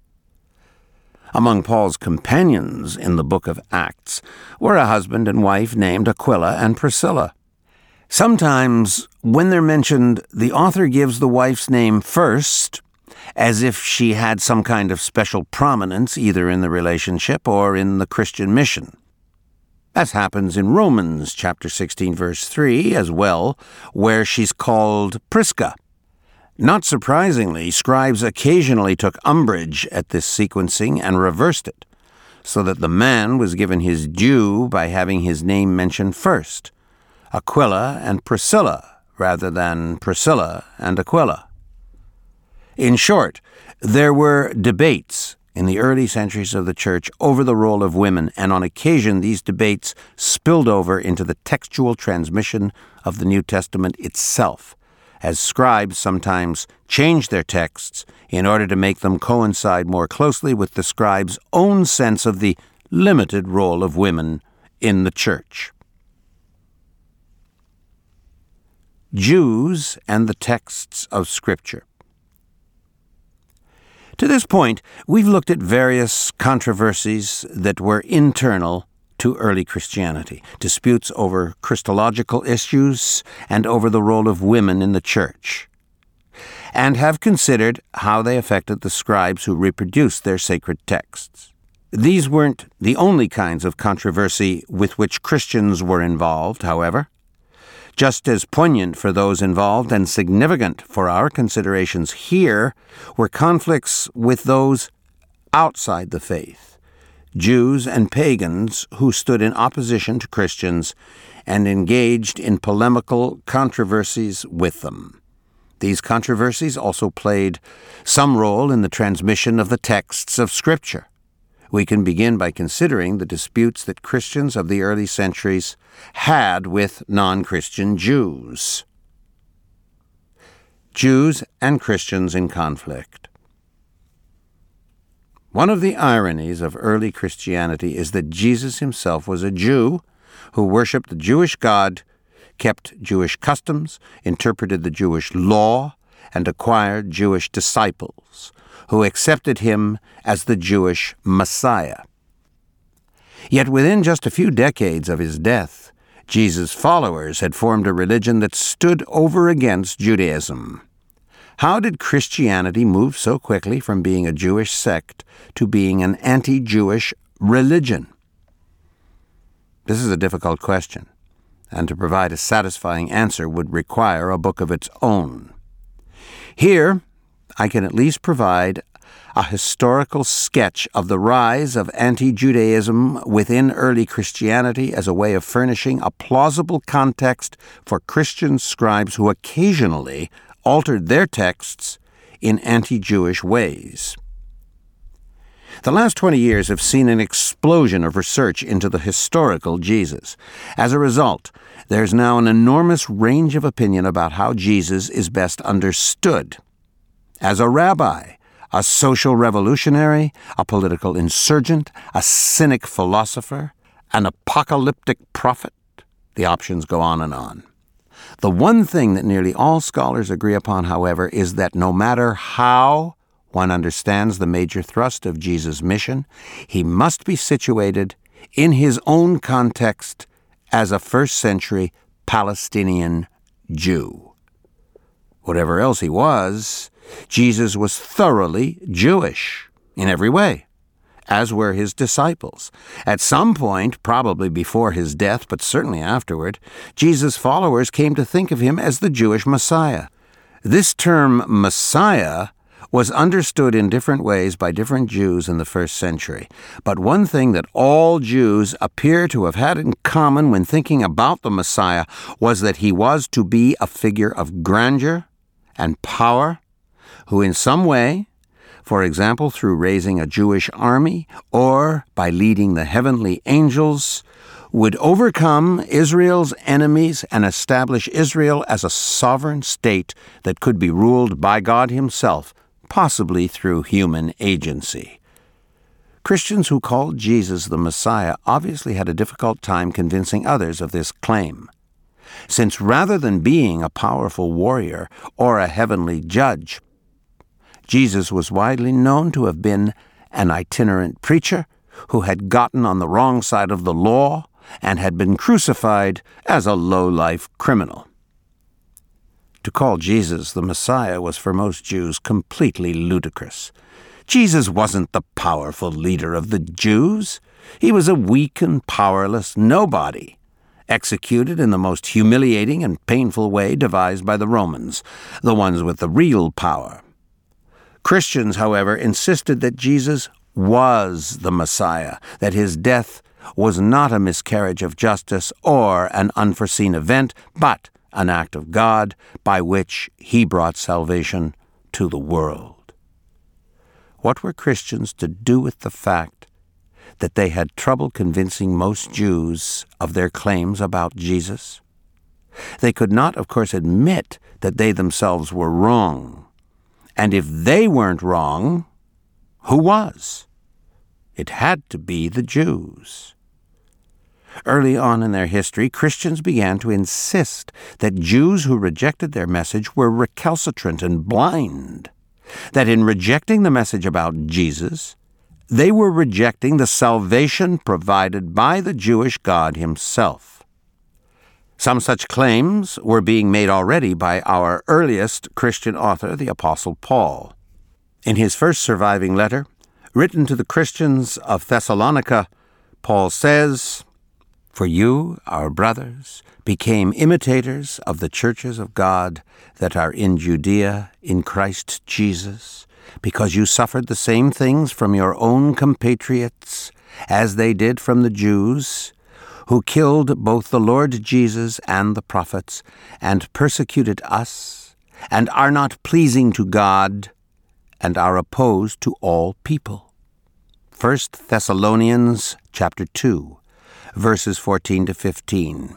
Among Paul's companions in the book of Acts were a husband and wife named Aquila and Priscilla. Sometimes, when they're mentioned, the author gives the wife's name first, as if she had some kind of special prominence either in the relationship or in the Christian mission. As happens in Romans chapter sixteen, verse three as well, where she's called Prisca. Not surprisingly, scribes occasionally took umbrage at this sequencing and reversed it, so that the man was given his due by having his name mentioned first, Aquila and Priscilla, rather than Priscilla and Aquila. In short, there were debates in the early centuries of the church over the role of women, and on occasion these debates spilled over into the textual transmission of the New Testament itself, as scribes sometimes changed their texts in order to make them coincide more closely with the scribe's own sense of the limited role of women in the church. Jews and the texts of Scripture. To this point, we've looked at various controversies that were internal to early Christianity, disputes over Christological issues and over the role of women in the church, and have considered how they affected the scribes who reproduced their sacred texts. These weren't the only kinds of controversy with which Christians were involved, however. Just as poignant for those involved and significant for our considerations here were conflicts with those outside the faith, Jews and pagans who stood in opposition to Christians and engaged in polemical controversies with them. These controversies also played some role in the transmission of the texts of Scripture. We can begin by considering the disputes that Christians of the early centuries had with non-Christian Jews. Jews and Christians in conflict. One of the ironies of early Christianity is that Jesus himself was a Jew who worshipped the Jewish God, kept Jewish customs, interpreted the Jewish law, and acquired Jewish disciples, who accepted him as the Jewish Messiah. Yet within just a few decades of his death, Jesus' followers had formed a religion that stood over against Judaism. How did Christianity move so quickly from being a Jewish sect to being an anti-Jewish religion? This is a difficult question, and to provide a satisfying answer would require a book of its own. Here, I can at least provide a historical sketch of the rise of anti-Judaism within early Christianity as a way of furnishing a plausible context for Christian scribes who occasionally altered their texts in anti-Jewish ways. The last twenty years have seen an explosion of research into the historical Jesus. As a result, there's now an enormous range of opinion about how Jesus is best understood. As a rabbi, a social revolutionary, a political insurgent, a cynic philosopher, an apocalyptic prophet, the options go on and on. The one thing that nearly all scholars agree upon, however, is that no matter how one understands the major thrust of Jesus' mission, he must be situated in his own context as a first-century Palestinian Jew. Whatever else he was, Jesus was thoroughly Jewish in every way, as were his disciples. At some point, probably before his death, but certainly afterward, Jesus' followers came to think of him as the Jewish Messiah. This term Messiah was understood in different ways by different Jews in the first century. But one thing that all Jews appear to have had in common when thinking about the Messiah was that he was to be a figure of grandeur and power, who in some way, for example through raising a Jewish army or by leading the heavenly angels, would overcome Israel's enemies and establish Israel as a sovereign state that could be ruled by God himself, possibly through human agency. Christians who called Jesus the Messiah obviously had a difficult time convincing others of this claim, since rather than being a powerful warrior or a heavenly judge, Jesus was widely known to have been an itinerant preacher who had gotten on the wrong side of the law and had been crucified as a low-life criminal. To call Jesus the Messiah was for most Jews completely ludicrous. Jesus wasn't the powerful leader of the Jews. He was a weak and powerless nobody, executed in the most humiliating and painful way devised by the Romans, the ones with the real power. Christians, however, insisted that Jesus was the Messiah, that his death was not a miscarriage of justice or an unforeseen event, but an act of God by which he brought salvation to the world. What were Christians to do with the fact that they had trouble convincing most Jews of their claims about Jesus? They could not, of course, admit that they themselves were wrong. And if they weren't wrong, who was? It had to be the Jews. Early on in their history, Christians began to insist that Jews who rejected their message were recalcitrant and blind, that in rejecting the message about Jesus, they were rejecting the salvation provided by the Jewish God himself. Some such claims were being made already by our earliest Christian author, the Apostle Paul. In his first surviving letter, written to the Christians of Thessalonica, Paul says, "For you, our brothers, became imitators of the churches of God that are in Judea in Christ Jesus, because you suffered the same things from your own compatriots as they did from the Jews, who killed both the Lord Jesus and the prophets, and persecuted us, and are not pleasing to God, and are opposed to all people. First Thessalonians chapter two, verses fourteen to fifteen.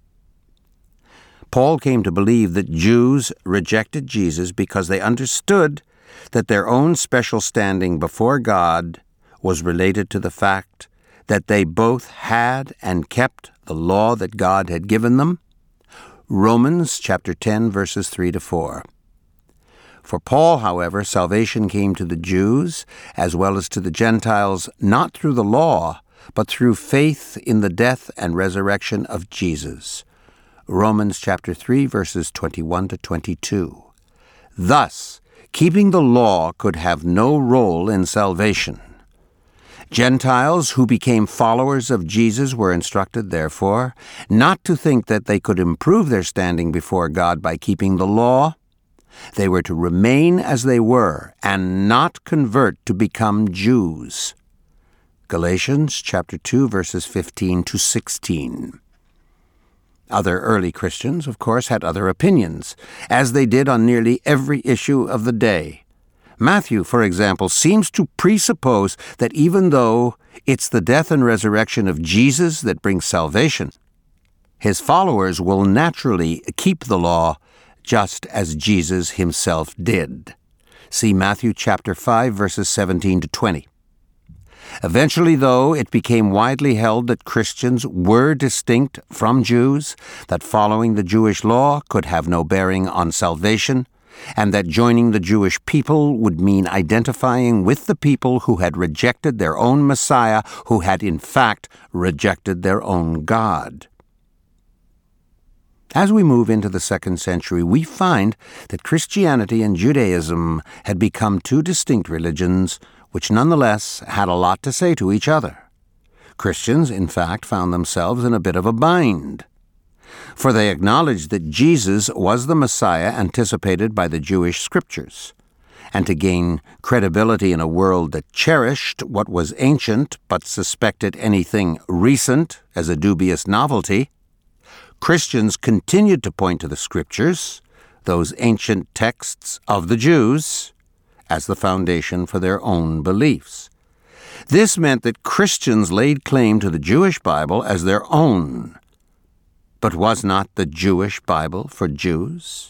Paul came to believe that Jews rejected Jesus because they understood that their own special standing before God was related to the fact that they both had and kept the law that God had given them. Romans chapter ten, verses three to four. For Paul, however, salvation came to the Jews as well as to the Gentiles, not through the law, but through faith in the death and resurrection of Jesus. Romans chapter three, verses twenty-one to twenty-two. Thus, keeping the law could have no role in salvation. Gentiles who became followers of Jesus were instructed, therefore, not to think that they could improve their standing before God by keeping the law. They were to remain as they were and not convert to become Jews. Galatians chapter two, verses fifteen to sixteen. Other early Christians, of course, had other opinions, as they did on nearly every issue of the day. Matthew, for example, seems to presuppose that even though it's the death and resurrection of Jesus that brings salvation, his followers will naturally keep the law just as Jesus himself did. See Matthew chapter five, verses seventeen to twenty. Eventually, though, it became widely held that Christians were distinct from Jews, that following the Jewish law could have no bearing on salvation, and that joining the Jewish people would mean identifying with the people who had rejected their own Messiah, who had in fact rejected their own God. As we move into the second century, we find that Christianity and Judaism had become two distinct religions, which nonetheless had a lot to say to each other. Christians, in fact, found themselves in a bit of a bind, for they acknowledged that Jesus was the Messiah anticipated by the Jewish scriptures, and to gain credibility in a world that cherished what was ancient but suspected anything recent as a dubious novelty, Christians continued to point to the scriptures, those ancient texts of the Jews, as the foundation for their own beliefs. This meant that Christians laid claim to the Jewish Bible as their own. But was not the Jewish Bible for Jews?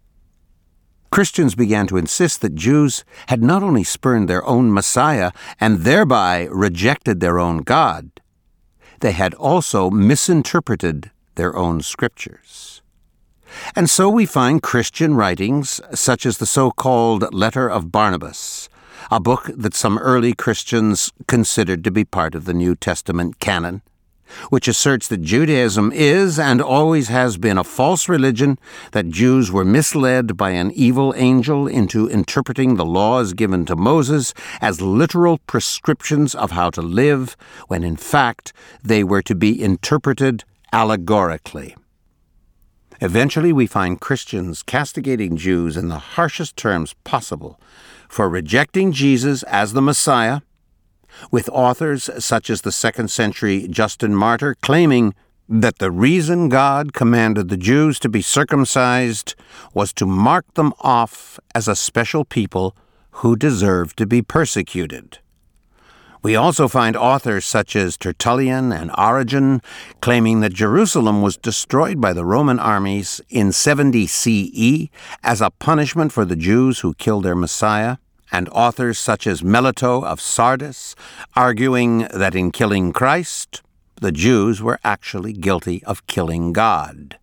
Christians began to insist that Jews had not only spurned their own Messiah and thereby rejected their own God, they had also misinterpreted their own scriptures. And so we find Christian writings such as the so-called Letter of Barnabas, a book that some early Christians considered to be part of the New Testament canon, which asserts that Judaism is and always has been a false religion, that Jews were misled by an evil angel into interpreting the laws given to Moses as literal prescriptions of how to live, when in fact they were to be interpreted allegorically. Eventually, we find Christians castigating Jews in the harshest terms possible for rejecting Jesus as the Messiah, with authors such as the second century Justin Martyr claiming that the reason God commanded the Jews to be circumcised was to mark them off as a special people who deserved to be persecuted. We also find authors such as Tertullian and Origen claiming that Jerusalem was destroyed by the Roman armies in seventy C E as a punishment for the Jews who killed their Messiah, and authors such as Melito of Sardis arguing that in killing Christ, the Jews were actually guilty of killing God.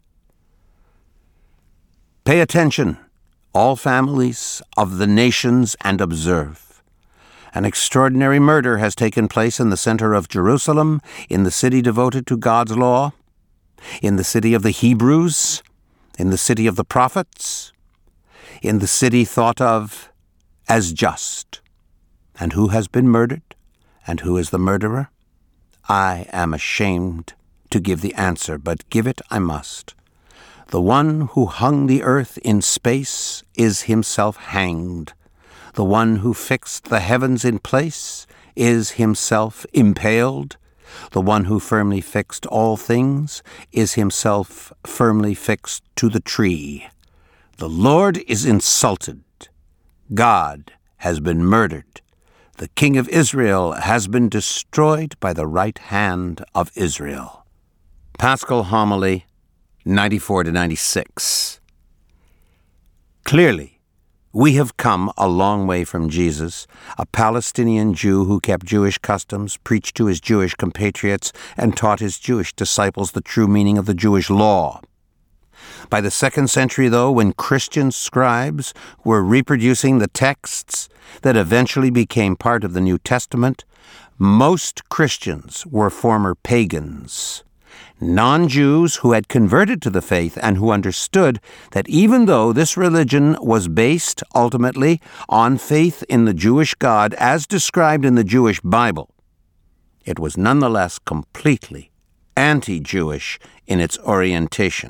Pay attention, all families of the nations, and observe. An extraordinary murder has taken place in the center of Jerusalem, in the city devoted to God's law, in the city of the Hebrews, in the city of the prophets, in the city thought of as just. And who has been murdered? And who is the murderer? I am ashamed to give the answer, but give it I must. The one who hung the earth in space is himself hanged. The one who fixed the heavens in place is himself impaled. The one who firmly fixed all things is himself firmly fixed to the tree. The Lord is insulted. God has been murdered. The king of Israel has been destroyed by the right hand of Israel. Paschal Homily ninety-four to ninety-six. Clearly, we have come a long way from Jesus, a Palestinian Jew who kept Jewish customs, preached to his Jewish compatriots, and taught his Jewish disciples the true meaning of the Jewish law. By the second century, though, when Christian scribes were reproducing the texts that eventually became part of the New Testament, most Christians were former pagans, non-Jews who had converted to the faith and who understood that even though this religion was based ultimately on faith in the Jewish God as described in the Jewish Bible, it was nonetheless completely anti-Jewish in its orientation.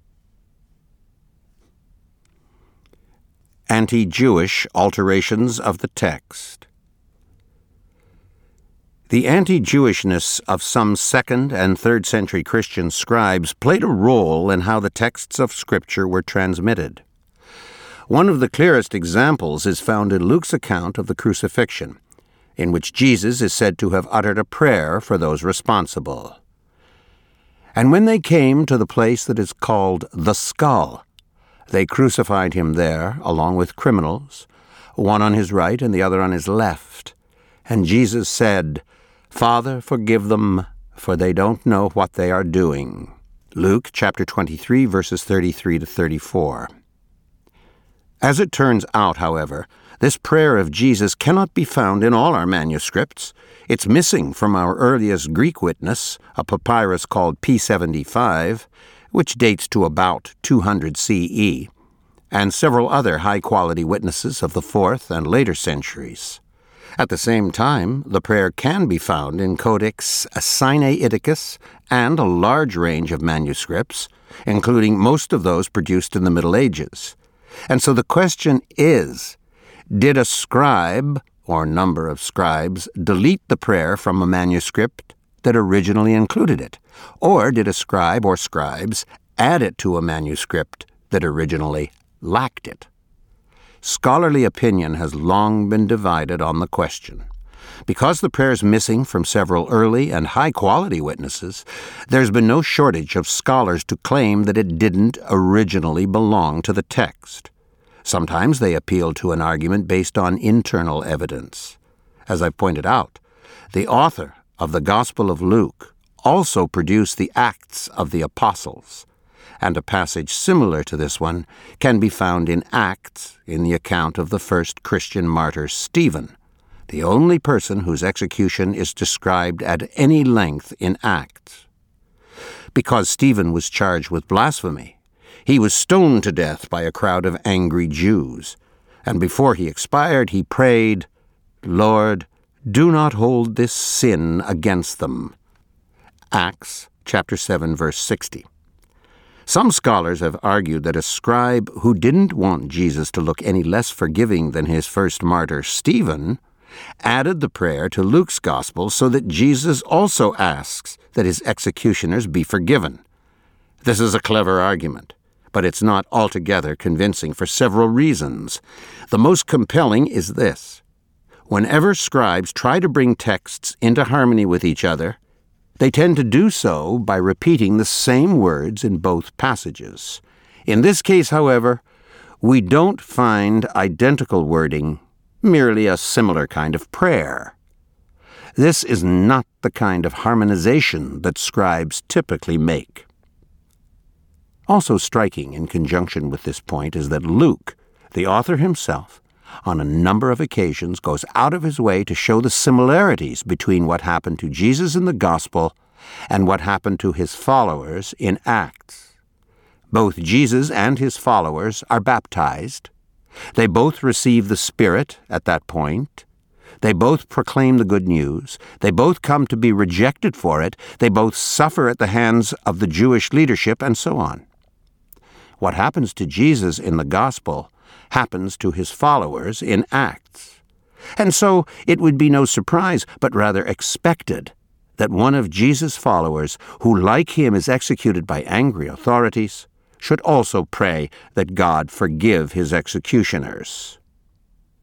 Anti-Jewish alterations of the text. The anti-Jewishness of some second and third century Christian scribes played a role in how the texts of Scripture were transmitted. One of the clearest examples is found in Luke's account of the crucifixion, in which Jesus is said to have uttered a prayer for those responsible. And when they came to the place that is called the Skull, they crucified him there, along with criminals, one on his right and the other on his left. And Jesus said, "Father, forgive them, for they don't know what they are doing." Luke chapter twenty-three, verses thirty-three to thirty-four. As it turns out, however, this prayer of Jesus cannot be found in all our manuscripts. It's missing from our earliest Greek witness, a papyrus called P seventy-five, which dates to about two hundred C E, and several other high-quality witnesses of the fourth and later centuries. At the same time, the prayer can be found in Codex Sinaiticus and a large range of manuscripts, including most of those produced in the Middle Ages. And so the question is, did a scribe, or number of scribes, delete the prayer from a manuscript that originally included it? Or did a scribe or scribes add it to a manuscript that originally lacked it? Scholarly opinion has long been divided on the question. Because the prayer is missing from several early and high-quality witnesses, there's been no shortage of scholars to claim that it didn't originally belong to the text. Sometimes they appeal to an argument based on internal evidence. As I've pointed out, the author of the Gospel of Luke also produced the Acts of the Apostles, and a passage similar to this one can be found in Acts in the account of the first Christian martyr Stephen, the only person whose execution is described at any length in Acts. Because Stephen was charged with blasphemy, he was stoned to death by a crowd of angry Jews, and before he expired he prayed, "Lord, do not hold this sin against them." Acts chapter seven, verse sixty. Some scholars have argued that a scribe who didn't want Jesus to look any less forgiving than his first martyr, Stephen, added the prayer to Luke's gospel so that Jesus also asks that his executioners be forgiven. This is a clever argument, but it's not altogether convincing for several reasons. The most compelling is this. Whenever scribes try to bring texts into harmony with each other, they tend to do so by repeating the same words in both passages. In this case, however, we don't find identical wording, merely a similar kind of prayer. This is not the kind of harmonization that scribes typically make. Also striking in conjunction with this point is that Luke, the author himself, on a number of occasions goes out of his way to show the similarities between what happened to Jesus in the Gospel and what happened to his followers in Acts. Both Jesus and his followers are baptized. They both receive the Spirit at that point. They both proclaim the good news. They both come to be rejected for it. They both suffer at the hands of the Jewish leadership, and so on. What happens to Jesus in the Gospel happens to his followers in Acts. And so it would be no surprise, but rather expected, that one of Jesus' followers, who like him is executed by angry authorities, should also pray that God forgive his executioners.